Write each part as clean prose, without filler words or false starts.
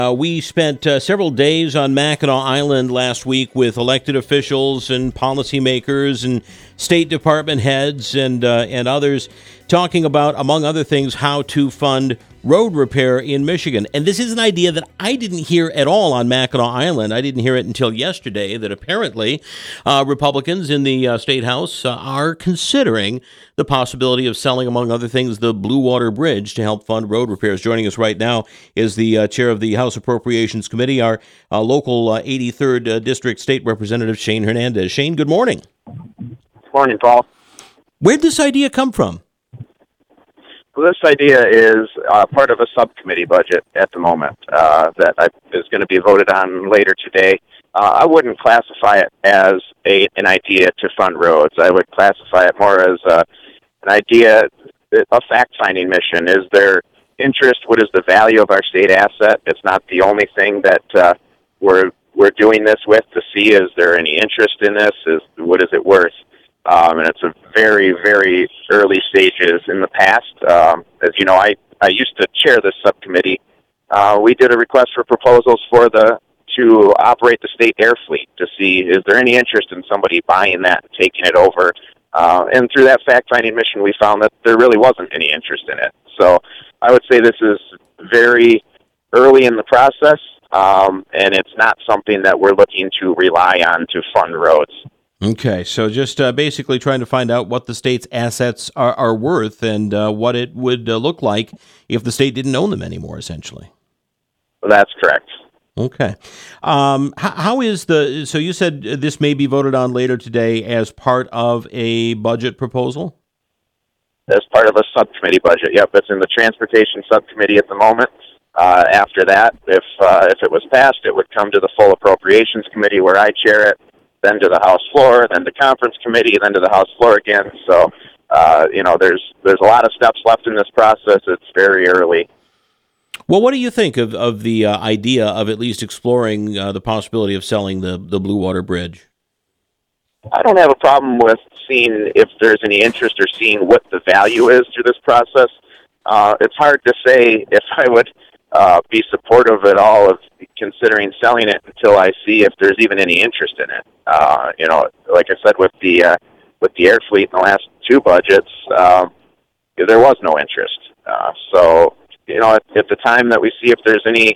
We spent several days on Mackinac Island last week with elected officials and policymakers and State Department heads and others talking about, among other things, how to fund road repair in Michigan. And this is an idea that I didn't hear at all on Mackinac Island. I didn't hear it until yesterday, that apparently Republicans in the State House are considering the possibility of selling, among other things, the Blue Water Bridge to help fund road repairs. Joining us right now is the chair of the House Appropriations Committee, our local 83rd District State Representative Shane Hernandez. Shane, good morning. Good morning, Paul. Where'd this idea come from? Well, this idea is part of a subcommittee budget at the moment that is going to be voted on later today. I wouldn't classify it as an idea to fund roads. I would classify it more as an idea, a fact-finding mission. Is there interest? What is the value of our state asset? It's not the only thing that we're doing this with to see. Is there any interest in this? What is it worth? And it's a very, very early stages in the past. As you know, I used to chair this subcommittee. We did a request for proposals to operate the state air fleet to see, is there any interest in somebody buying that and taking it over? And through that fact-finding mission, we found that there really wasn't any interest in it. So I would say this is very early in the process, and it's not something that we're looking to rely on to fund roads. Okay, so just basically trying to find out what the state's assets are worth and what it would look like if the state didn't own them anymore, essentially. That's correct. Okay. How is so you said this may be voted on later today as part of a budget proposal? As part of a subcommittee budget, yep. It's in the Transportation Subcommittee at the moment. After that, if it was passed, it would come to the Full Appropriations Committee where I chair it, then to the House floor, then to Conference Committee, then to the House floor again. So, there's a lot of steps left in this process. It's very early. Well, what do you think of the idea of at least exploring the possibility of selling the Blue Water Bridge? I don't have a problem with seeing if there's any interest or seeing what the value is to this process. It's hard to say if I would be supportive at all of considering selling it until I see if there's even any interest in it. Like I said, with the air fleet in the last two budgets, there was no interest. So, at the time that we see if there's any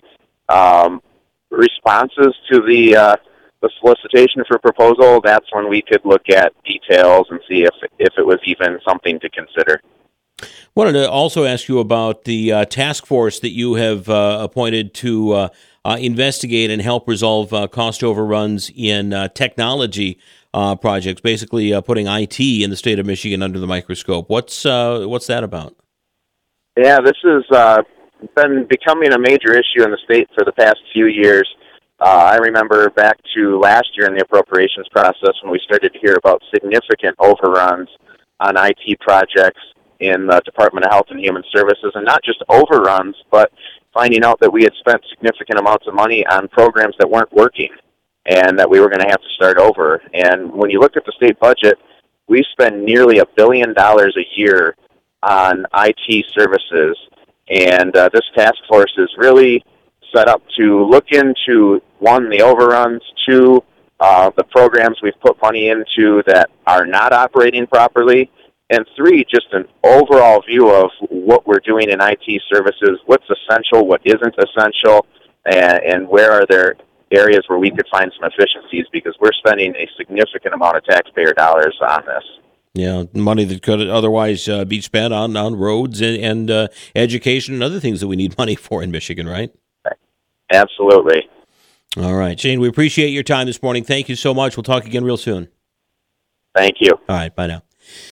responses to the solicitation for proposal, that's when we could look at details and see if it was even something to consider. Wanted to also ask you about the task force that you have appointed to investigate and help resolve cost overruns in technology projects, basically putting IT in the state of Michigan under the microscope. What's that about? Yeah, this has been becoming a major issue in the state for the past few years. I remember back to last year in the appropriations process when we started to hear about significant overruns on IT projects in the Department of Health and Human Services, and not just overruns, but finding out that we had spent significant amounts of money on programs that weren't working and that we were going to have to start over. And when you look at the state budget, we spend nearly $1 billion a year on IT services, and this task force is really set up to look into, one, the overruns, two, the programs we've put money into that are not operating properly, and three, just an overall view of what we're doing in IT services, what's essential, what isn't essential, and where are there areas where we could find some efficiencies, because we're spending a significant amount of taxpayer dollars on this. Yeah, money that could otherwise be spent on roads and education and other things that we need money for in Michigan, right? Absolutely. All right, Shane, we appreciate your time this morning. Thank you so much. We'll talk again real soon. Thank you. All right, bye now.